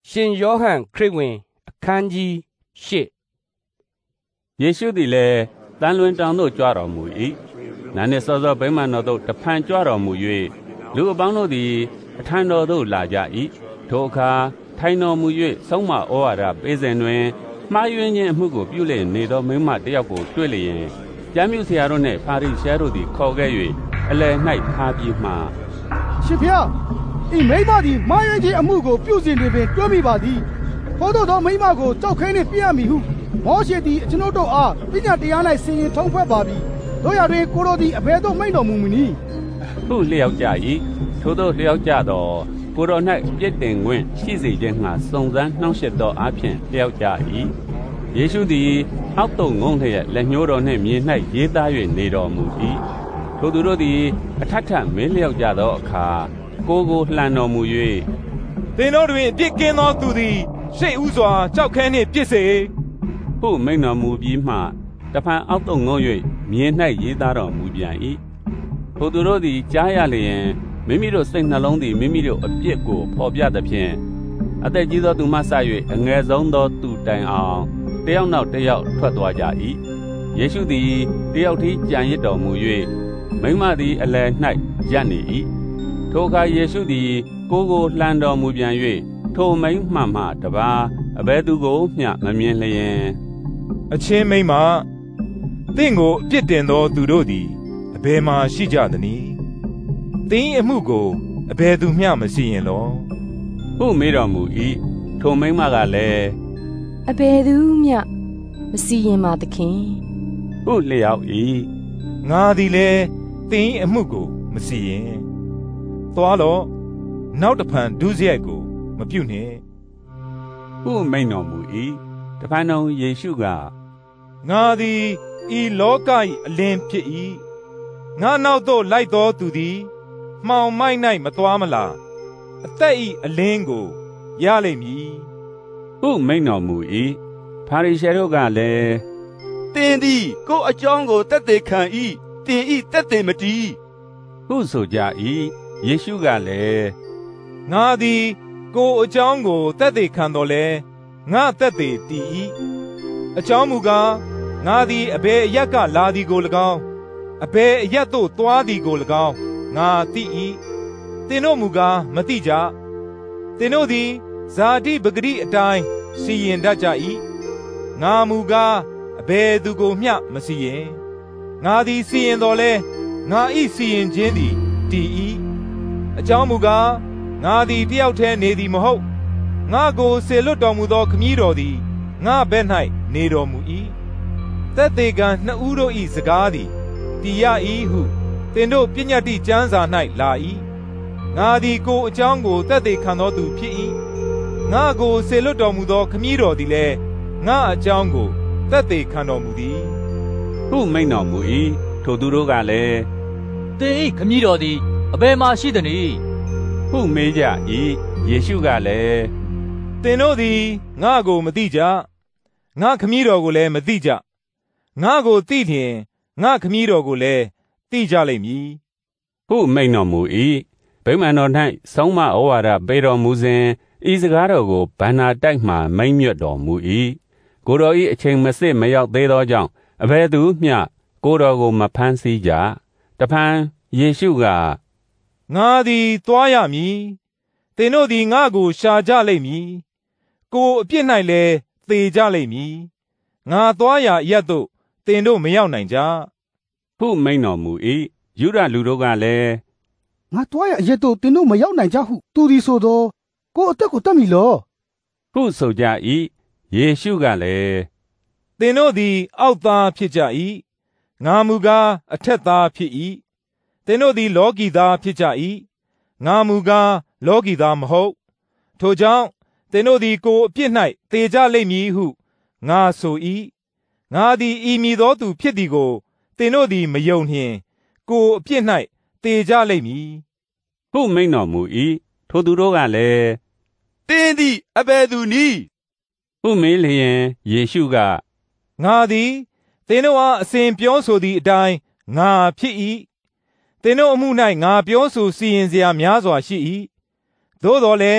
ရှင်ယောဟန်ခရစ်ဝင်အခန်းကြီး၈ယေရှုသည်လည်းတန်လွင်တောင်သို့ကြွတော်မူ၏နာနှင့်စောစောဗိမာန်တော်သို့တဖန်ကြွတော်မူ၍လူအပေါင်းတို့သည်အထံတော်သို့လာကြ၏ထိုအခါထိုင်တော်မူ၍ဆုံးမဩဝါဒပေးစဉ်တွင်မှားယွင်းခြင်းအမှုကိုပြုလျက်နေသောမိန်းမတစ်ယောက်ကိုတွေ့လျင်ကျမ်းပြုဆရာတို့နှင့်ဖာရိရှဲတို့သည်ခေါ်ခဲ့၍အလယ်၌ထားပြီးမှရှင်ဖျားဤမိန်းမသည်မှားယွင်းခြင်းအမှုကိုပြုစဉ်တွင်ပင်တွေ့မိပါသည်ထို့သောမိန်းမကိုကြောက်ခဲနှင့်ပြရမည်ဟုမောရှေသည်ကျွန်ုပ်တို့အားပညာတရား၌ဆင်ရင်ထုံးဖွဲ့ပါပြီတို့ရတွင်ကိုယ်တော်သည်အဘယ်သို့မိန့်တော်မူမည်နည်းဟုလျှောက်ကြ၏ထိုသို့လျှောက်ကြသောကိုယ်တော်၌ပြည့်တင်ခွင့်ရှိစေခြင်းငှာစုံစမ်းနှောင့်ယှက်သောအဖြစ်လျှောက်ကြ၏ယေရှုသည်အောက်သို့ငုံလျက်လက်ညှိုးတော်နှင့်မြေ၌ရေးသား၍နေတော်မူ၏ထိုသူတို့သည်အထက်ထမင်းလျှောက်ကြသောအခါကိုလှန်တော်မူ၍သင်တို့တွင်အပြစ်ကင်းသောသူသည်ရှေ့ဦးစွာကြောက်ခဲနှင့်ပြစ်စေဟုမိန့်တော်မူပြီးမှတဖန်အောက်သို့ငုံ၍မြေ၌ရေးသားတော်မူပြန်၏ထိုသူတို့သည်ကြားရလျင်မိမိတို့စိတ်နှလုံးသည်မိမိတို့အပြစ်ကိုဖော်ပြသဖြင့်အသက်ကြီးသောသူမှစ၍အငယ်ဆုံးသောသူတိုင်အောင်တယောက်နောက်တယောက်ထွက်သွားကြ၏ယေရှုသည်တယောက်တည်းကြံရစ်တော်မူ၍မိန်းမသည်အလယ်၌ရပ်နေ၏ထိုအခါယေရှုသည်ကိုလှန်တော်မူပြန်၍ထိုမိန်းမှတပါးအဘယ်သူကိုမျှမမြင်လျင်အချင်းမိန်းမသင်ကိုအပြစ်တင်သောသူတို့သည်အဘယ်မှရှိကြသနည်းသင်အမှုကိုအဘယ်သူမျှမစီရင်လောဟုမေးတော်မူ၏ထိုမိန်းမကလည်းအဘယ်သူမျှမစီရင်ပါသခင်ဟုလျှောက်၏ငါသည်လည်းသင်အမှုကိုမစီရင်သွားလော့နောက်တဖန်ဒုစရိုက်ကိုမပြုနှင့်ဟုမိန့်တော်မူ၏တဖန်တော်ယေရှုကငါသည်ဤလောက၏အလင်းဖြစ်၏ငါနောက်သို့လိုက်သောသူသည်မှောင်မိုက်၌မသွားမလားအသက်၏အလင်းကိုရလိမ့်မည်ဟုမိန့်တော်မူ၏ဖာရိရှဲတို့ကလည်းသင်သည်ကိုယ်အကြောင်းကိုသက်သေခံ၏သင်၏သက်သေမတည်ဟုဆိုကြ၏ယေရှုကလည်းငါသည်ကိုယ်အကြောင်းကိုသက်သေခံတော်လဲငါသက်သေတည်၏အကြောင်းမူကားငါသည်အဘယ်အရက်ကလာသည်ကို၎င်းအဘယ်အရက်သို့သွားသည်ကို၎င်းငါသိ၏သင်တို့မူကားမသိကြသင်တို့သည်ဇာတိပဂတိအတိုင်းစီရင်တတ်ကြ၏ငါမူကားအဘယ်သူကိုမျှမစီရင်ငါသည်စီရင်တော်လဲငါ၏စီရင်ခြင်းသည်တည်၏အကြောင်းမူကားငါသည်တယောက်တည်းနေသည်မဟုတ်ငါကိုစေလွတ်တော်မူသောခမည်းတော်သည်ငါဘက်၌နေတော်မူ၏သက်သေခံနှစ်ဦးတို့၏စကားသည်တည်ရ၏ဟုသင်တို့ပညတ္တိကျမ်းစာ၌လာ၏ငါသည်ကိုအကြောင်းကိုသက်သေခံသောသူဖြစ်၏ငါကိုစေလွတ်တော်မူသောခမည်းတော်သည်လည်းငါအကြောင်းကိုသက်သေခံတော်မူသည်ဟုမိန့်တော်မူ၏ထိုသူတို့ကလည်းသင်၏ခမည်းတော်သည်အဘယ်မှရှိသနည်းဟုမေးကြ၏ယေရှုကလည်းသင်တို့သည်ငါကိုမသိကြငါခမည်းတော်ကိုလည်းမသိကြငါကိုသိလျင်ငါခမည်းတော်ကိုလည်းသိကြလိမ့်မည်ဟုမိန့်တော်မူ၏ဗိမာန်တော်၌ဆုံးမဩဝါဒပေးတော်မူစဉ်ဤစကားတော်ကိုဗန္နာတိုက်မှမိန့်မြတ်တော်မူ၏ကိုတော်၏အချိန်မစစ်မရောက်သေးသောကြောင့်အဘယ်သူမျှကိုတော်ကိုမဖမ်းဆီးကြတဖန်ယေရှုကငါသည်သွားရမည်သင်တို့သည်ငါကိုရှာကြလိမ့်မည်ကိုအပြစ်၌လည်းသေကြလိမ့်မည်ငါသွားရာအရပ်သို့သင်တို့မရောက်နိုင်ကြဟုမိန့်တော်မူ၏ယုဒလူတို့ကလည်းငါသွားရာအရပ်သို့သင်တို့မရောက်နိုင်ကြဟုသူသည်ဆိုသောကိုအသက်ကိုတတ်မည်လောဟုဆိုကြ၏ယေရှုကလည်းသင်တို့သည်အောက်သားဖြစ်ကြ၏ငါမူကားအထက်သားဖြစ်၏သင်တို့သည်လောကီသားဖြစ်ကြ၏ငါမူကားလောကီသားမဟုတ်ထိုကြောင့်သင်တို့သည်ကိုအပြစ်၌သေကြလိမ့်မည်ဟုငါဆို၏ငါသည်ဤမည်သောသူဖြစ်သည်ကိုသင်တို့သည်မယုံလျှင်ကိုအပြစ်၌သေကြလိမ့်မည်ဟုမိန့်တော်မူ၏ထိုသူတို့ကလည်းသင်သည်အဘယ်သူနည်းဟုမေးလျင်ယေရှုကငါသည်သင်တို့အားအစဉ်ပြောဆိုသည့်အတိုင်းငါဖြစ်၏သင်တို့အမှု၌ငါပြောဆိုစီရင်စရာများစွာရှိ၏သို့တော်လည်း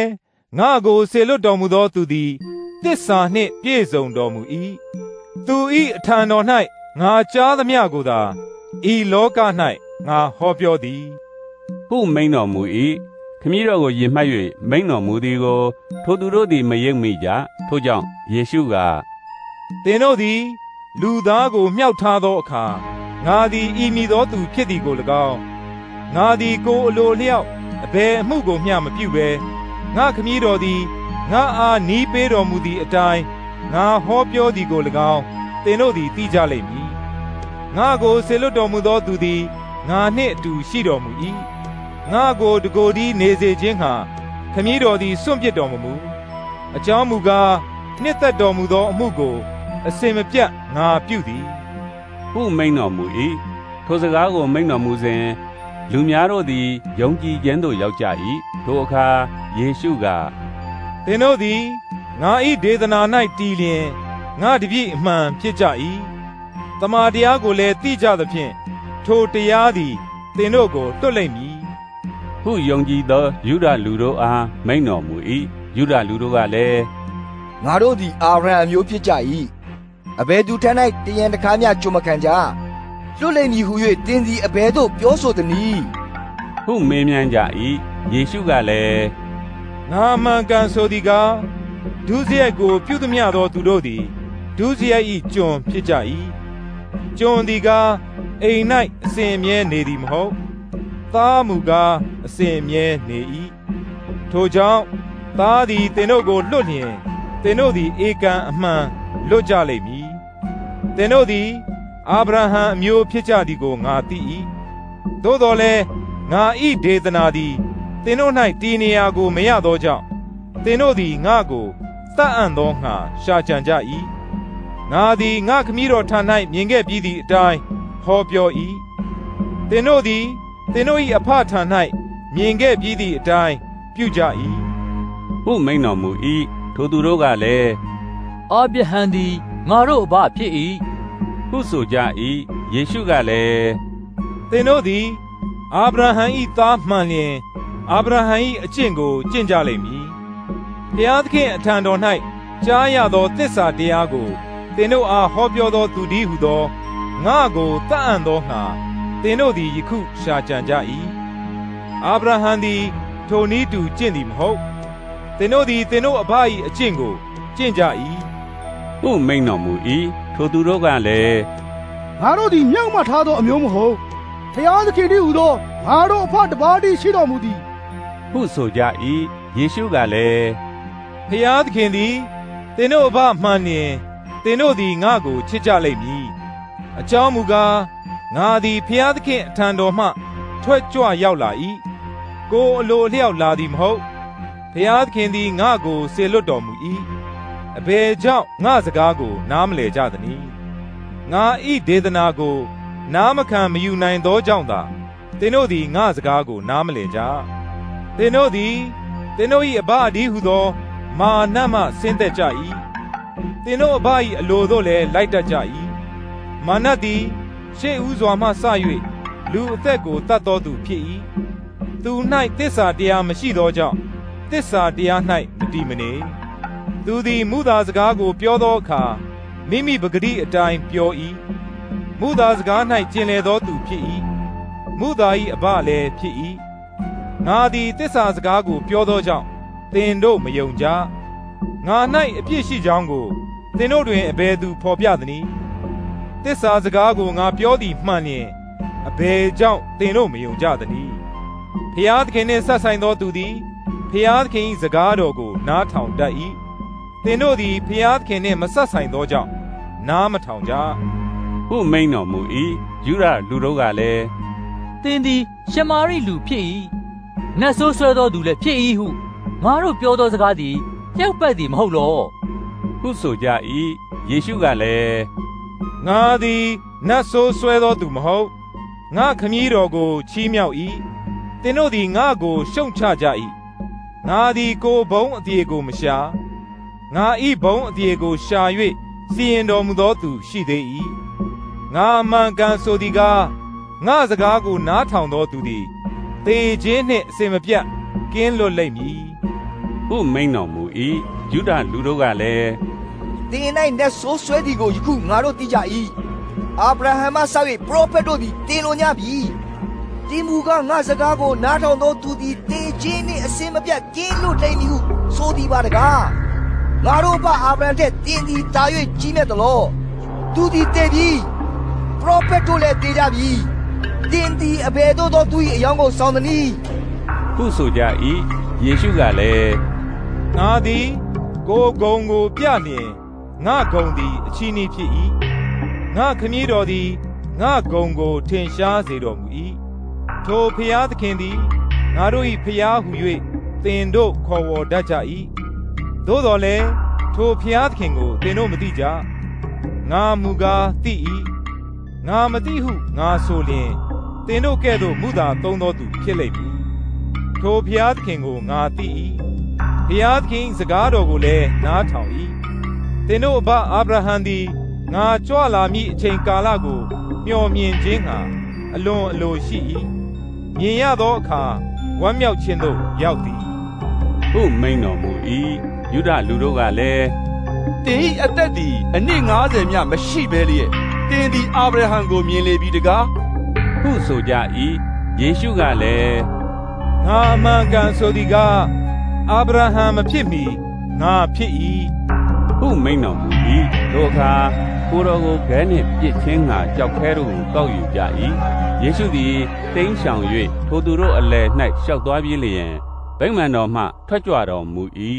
ငါကိုစေလွတ်တော်မူသောသူသည်သစ္စာနှင့်ပြည့်စုံတော်မူ၏သူ၏အထံတော်၌ငါကြားသမျှကိုသာဤလောက၌ငါဟောပြောသည်ဟုမိန်တော်မူ၏ခမည်းတော်ကိုယင်မှတ်၍မိန်တော်မူသည်ကိုထိုသူတို့သည်မယုံမိကြထို့ကြောင့်ယေရှုကသင်တို့သည်လူသားကိုမြှောက်ထားသောအခါငါသည်ဤမည်သောသူဖြစ်သည်ကို၎င်းငါသည်ကိုယ်အလိုလျောက်အဘယ်အမှုကိုမျှမပြုဘဲငါခမည်းတော်သည်ငါအားနီးပေးတော်မူသည့်အတိုင်းငါဟောပြောသည်ကို၎င်းသင်တို့သည်သိကြလိမ့်မည်ငါကိုစေလွတ်တော်မူသောသူသည်ငါနှင့်အတူရှိတော်မူ၏ငါကိုတကိုယ်တည်းနေစေခြင်းဟာခမည်းတော်သည်စွန့်ပစ်တော်မမူအကြောင်းမူကားနှစ်သက်တော်မူသောအမှုကိုအစင်မပြတ်ငါပြုသည်ဟုမိန်တော်မူ၏ထိုစကားကိုမိန်တော်မူစဉ်လူများတို့သည်ယုံကြည်ခြင်းသို့ရောက်ကြ၏ထိုအခါယေရှုကသင်တို့သည်ငါ၏ဒေသနာ၌တည်လျင်ငါတပည့်အမှန်ဖြစ်ကြ၏တမန်တရားကိုလည်းသိကြသဖြင့်ထိုတရားသည်သင်တို့ကိုတွတ်လိမ့်မည်ဟုယုံကြည်သောယုဒလူတို့အားမိန်တော်မူ၏ယုဒလူတို့ကလည်းငါတို့သည်အာဗြဟံအမျိုးဖြစ်ကြ၏အဘယ်သူထမ်း၌တယံတခါမျှကြုံမခံကြလွတ်လိမ့်မည်ဟု၍တင်းစီအဘယ်သို့ပြောဆိုသနည်းဟုမေးမြန်းကြ၏ယေရှုကလည်းငါမှန်ကန်ဆိုသည်ကားဒုစရိုက်ကိုပြုသမျှသောသူတို့သည်ဒုစရိုက်၏ကျွန်ဖြစ်ကြ၏ကျွန်သည်ကားအိမ်၌အစဉ်အမြဲနေသည်မဟုတ်သားမူကားအစဉ်အမြဲနေ၏ထိုကြောင့်သားသည်သင်တို့ကိုလွတ်လျင်သင်တို့သည်ဧကန်အမှန်လွတ်ကြလိမ့်မည်သင်တို့သည်အာဗြဟံအမျိုးဖြစ်ကြသည်ကိုငါသိ၏သို့တော်လည်းငါ၏ဒေသနာသည်သင်တို့၌တည်နေရာကိုမရသောကြောင့်သင်တို့သည်ငါကိုသတ်အံ့သောငှာရှာကြံကြ၏ငါသည်ငါခမည်းတော်ထံ၌မြင်ခဲ့ပြီးသည့်အတိုင်းဟောပြော၏သင်တို့သည်သင်တို့၏အဖထံ၌မြင်ခဲ့ပြီးသည့်အတိုင်းပြုကြ၏ဟုမိန်တော်မူ၏ထိုသူတို့ကလည်းအာဗြဟံသည်ငါတို့အဘဖြစ်၏ဟုဆိုကြ၏ယေရှုကလည်းသင်တို့သည်အာဗြဟံ၏သားမှန်လျင်အာဗြဟံ၏အကျင့်ကိုကျင့်ကြလိမ့်မည်ဘုရားသခင်အထံတော်၌ကြားရသောသစ္စာတရားကိုသင်တို့အားဟောပြောသောသူတည်းဟုသောငါကိုသတ်အံ့သောငှာသင်တို့သည်ယခုရှာကြံကြ၏အာဗြဟံသည်ထိုနည်းတူကျင့်သည်မဟုတ်သင်တို့သည်သင်တို့အဘ၏အကျင့်ကိုကျင့်ကြ၏ဟုမိန်တော်မူ၏ထိုသူတို့ကလည်းငါတို့သည်မြောက်မှထားသောအမျိုးမဟုတ်ဘုရားသခင်တည်းဟူသောငါတို့အဖတပါးတည်းရှိတော်မူသည်ဟုဆိုကြ၏ယေရှုကလည်းဘုရားသခင်သည်သင်တို့အဘမှန်လျင်သင်တို့သည်ငါကိုချစ်ကြလိမ့်မည်အကြောင်းမူကားငါသည်ဘုရားသခင်အထံတော်မှထွက်ကြွရောက်လာ၏ကိုယ်အလိုအလျောက်လာသည်မဟုတ်ဘုရားသခင်သည်ငါကိုစေလွတ်တော်မူ၏အဘယ်ကြောင့်ငါစကားကိုနားမလည်ကြသနည်းငါ၏ဒေသနာကိုနားမခံမယူနိုင်သောကြောင့်သာသင်တို့သည်ငါစကားကိုနားမလည်ကြသင်တို့သည်သင်တို့၏အဘအဒီဟုသောမာနမှဆင်းသက်ကြ၏သင်တို့အဘ၏အလိုသို့လည်းလိုက်တတ်ကြ၏မာနသည်ရှေ့ဦးစွာမှစ၍လူအသက်ကိုတတ်သောသူဖြစ်၏သူ၌သစ္စာတရားမရှိသောကြောင့်သစ္စာတရား၌မတည်မနေသူသည်မူသာစကားကိုပြောသောအခါမိမိပဂတိအတိုင်းပြော၏မူသာစကား၌ကျင်လည်သောသူဖြစ်၏မူသာ၏အဘလည်းဖြစ်၏ငါသည်သစ္စာစကားကိုပြောသောကြောင့်သင်တို့မယုံကြငါ၌အပြစ်ရှိကြောင်းကိုသင်တို့တွင်အဘယ်သူဖော်ပြသနည်းသစ္စာစကားကိုငါပြောသည်မှန်လျင်အဘယ်ကြောင့်သင်တို့မယုံကြသနည်းဖျားသခင်နှင့်ဆက်ဆိုင်သောသူသည်ဖျားသခင်၏စကားတော်ကိုနားထောင်တတ်၏သင်တို့သည်ဖျားသခင်နှင့်မဆက်ဆိုင်သောကြောင့်နားမထောင်ကြဟုမိန်တော်မူ၏ယုဒလူတို့ကလည်းသင်သည်ရှမာရိလူဖြစ်၏နတ်ဆိုးဆွဲသောသူလည်းဖြစ်၏ဟုငါတို့ပြောသောစကားသည်လျောက်ပတ်သည်မဟုတ်လောဟုဆိုကြ၏ယေရှုကလည်းငါသည်နတ်ဆိုးဆွဲသောသူမဟုတ်ငါခမည်းတော်ကိုချီးမြှောက်၏သင်တို့သည်ငါကိုရှုံချကြ၏ငါသည်ကိုယ်ဘုံအပြေကိုမရှာငါ၏ဘုံအပြေကိုရှာ၍စီရင်တော်မူသောသူရှိသေး၏ငါမှန်ကန်ဆိုသည်ကားငါစကားကိုနားထောင်သောသူသည်သေခြင်းနှင့်အစင်မပြတ်ကင်းလွတ်လိမ့်မည်ဟဟုမိန်တော်မူ၏ယုဒလူတို့ကလည်းတင်၌နတ်ဆိုးဆွဲသည်ကိုယခုငါတို့သိကြ၏အာဗြဟံမှစ၍ပရောဖက်တို့သည်တင်လွန်ကြပြီတင်မူကားငါစကားကိုနားထောင်သောသူသည်တေခြင်းနှင့်အစင်မပြတ်ကင်းလွတ်လိမ့်မည်ဟုဆိုသည်ပါတကားငါတို့ဘာအာဗြဟံထက်တင်သည်တာ၍ကြီးမြတ်သလောသူသည်တေပြီပရောဖက်တို့လည်းတေကြပြီတင်သည်အဘယ်သို့သောသူ၏အယောင်ကိုဆောင်သနည်းဟုဆိုကြ၏ယေရှုကလည်းငါသည်ကိုယ်ဂုဏ်ကိုပြလျင်ငါဂုဏ်သည်အချီးနှီးဖြစ်၏ငါခမည်းတော်သည်ငါဂုဏ်ကိုထင်ရှားစေတော်မူ၏ထိုဖျားသခင်သည်ငါတို့၏ဖျားဟု၍သင်တို့ခေါ်ဝေါ်တတ်ကြ၏သို့တော်လည်းထိုဖျားသခင်ကိုသင်တို့မသိကြငါမူကားသိ၏ငါမသိဟုငါဆိုလျင်သင်တို့ကဲ့သို့မူသာသုံးသောသူဖြစ်လိမ့်မည်ထိုဖျားသခင်ကိုငါသိ၏ဖျားသခင်စကားတော်ကိုလည်းနားထောင်၏သင်တို့အဘအာဗြဟံသည်ငါကြွလာမည့်အချိန်ကာလကိုမျှော်မြင်ခြင်းဟာအလွန်အလိုရှိ၏မြင်ရသောအခါဝမ်းမြောက်ခြင်းသို့ရောက်သည်ဟုမိန်တော်မူ၏ယုဒလူတို့ကလည်းတင်၏အသက်သည်အနှစ်90မြမရှိဘဲလျက်တင်သည်အာဗြဟံကိုမြင်လေပြီတကားဟုဆိုကြ၏ယေရှုကလည်းငါအမှန်ကန်ဆိုသည်ကားအာဗြဟံမဖြစ်မီငါဖြစ်၏ဟုမိန်တော်မူ၏ထိုအခါကိုယ်တော်ကိုခဲနှင့်ပြစ်ချင်းငါကြောက်ခဲတို့ကိုကောက်ယူကြ၏ယေရှုသည်တိမ်းရှောင်၍ထိုသူတို့အလယ်၌ရှောက်သွားပြေးလျင်ဗိမာန်တော်မှထွက်ကြွတော်မူ၏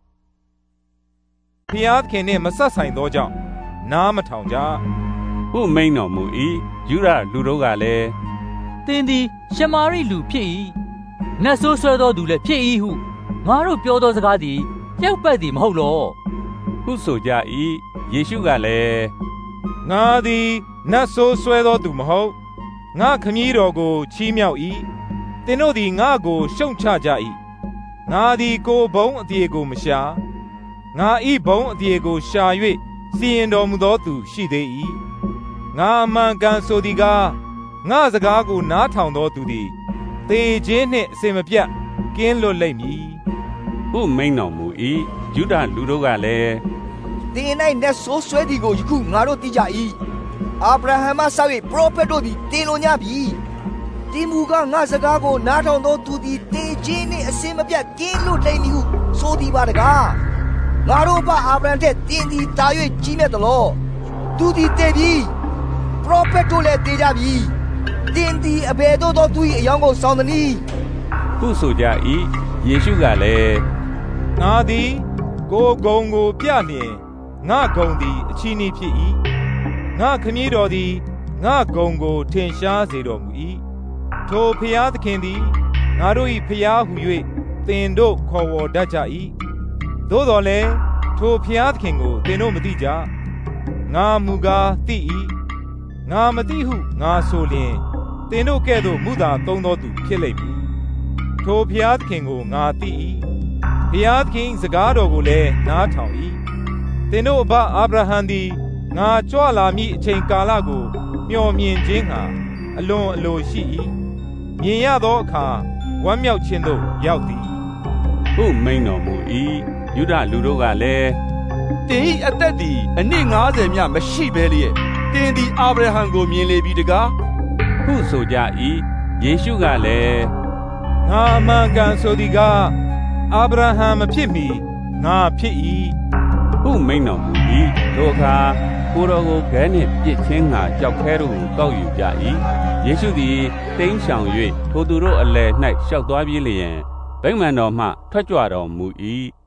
ဖျားသခင်နှင့်မဆက်ဆိုင်သောကြောင့်နားမထောင်ကြဟုမိန်တော်မူ၏ယုဒလူတို့ကလည်းသင်သည်ရှမာရိလူဖြစ်၏နတ်ဆိုးဆွဲသောသူလည်းဖြစ်၏ဟုငါတို့ပြောသောစကားသည်လျောက်ပတ်သည်မဟုတ်လောဟုဆိုကြ၏ယေရှုကလည်းငါသည်နတ်ဆိုးဆွဲသောသူမဟုတ်ငါခမည်းတော်ကိုချီးမြှောက်၏သင်တို့သည်ငါကိုရှုံချကြ၏ငါသည်ကိုဘုံအပြေကိုမရှာငါဤဘုံအပြေကိုရှာ၍စီရင်တော်မူသောသူရှိသေး၏ငါအမှန်ကန်ဆိုသည်ကားငါစကားကိုနားထောင်သောသူသည်သေခြင်းနှင့်အစင်မပြတ်ကင်းလွတ်လိမ့်မည်ဟုမိန်တော်မူ၏ယုဒလူတို့ကလည်းတင်၌နတ်ဆိုးဆွဲသည်ကိုယခုငါတို့သိကြ၏အာဗြဟံမှစ၍ပရောဖက်တို့သည်တင်လွန်ကြပြီတင်မူကားငါစကားကိုနားထောင်သောသူသည်သေခြင်းနှင့်အစင်မပြတ်ကင်းလွတ်လိမ့်မည်ဟုဆိုသည်ပါတကားငါတို့ဘာအာဗြဟံထက်တင်သည်တာ၍ကြီးမြတ်သလောသူသည်တေပြီပရောဖက်တို့လည်းတေကြပြီတင်သည်အဘယ်သို့သောသူ၏အယောင်ကိုဆောင်သနည်းဟုဆိုကြ၏ယေရှုကလည်းငါသည်ကိုယ်ဂုဏ်ကိုပြလျင်ငါဂုဏ်သည်အချီးနှီးဖြစ်၏ငါခမည်းတော်သည်ငါဂုဏ်ကိုထင်ရှားစေတော်မူ၏ထိုဖျားသခင်သည်ငါတို့၏ဖျားဟု၍သင်တို့ခေါ်ဝေါ်တတ်ကြ၏သို့တော်လည်းထိုဖျားသခင်ကိုသင်တို့မသိကြငါမူကားသိ၏ငါမသိဟုငါဆိုလျင်သင်တို့ကဲ့သို့မူသာသုံးသောသူဖြစ်လိမ့်မည်ထိုဖျားသခင်ကိုငါသိ၏ဖျားသခင်စကားတော်ကိုလည်းနားထောင်၏သင်တို့အဘအာဗြဟံသည်ငါကြွလာမည့်အချိန်ကာလကိုမျှော်မြင်ခြင်းဟာအလွန်အလိုရှိ၏မြင်ရသောအခါဝမ်းမြောက်ခြင်းသို့ရောက်သည်ဟုမိန်တော်မူ၏ယုဒလူတို့ကလည်းတင်၏အသက်သည်အနှစ်90မြမရှိဘဲလျက်တင်သည်အာဗြဟံကိုမြင်လေပြီတကားဟုဆိုကြ၏ယေရှုကလည်းငါအမှန်ကန်ဆိုသည်ကားအာဗြဟံမဖြစ်မီငါဖြစ်၏ဟုမိန်တော်မူ၏ထိုအခါကိုယ်တော်ကိုခဲနှင့်ပြစ်ချင်းငါကြောက်ခဲတို့ကိုကောက်ယူကြ၏ယေရှုသည်တိမ်းရှောင်၍ထိုသူတို့အလယ်၌ရှောက်သွားပြေးလျင်ဗိမာန်တော်မှထွက်ကြွတော်မူ၏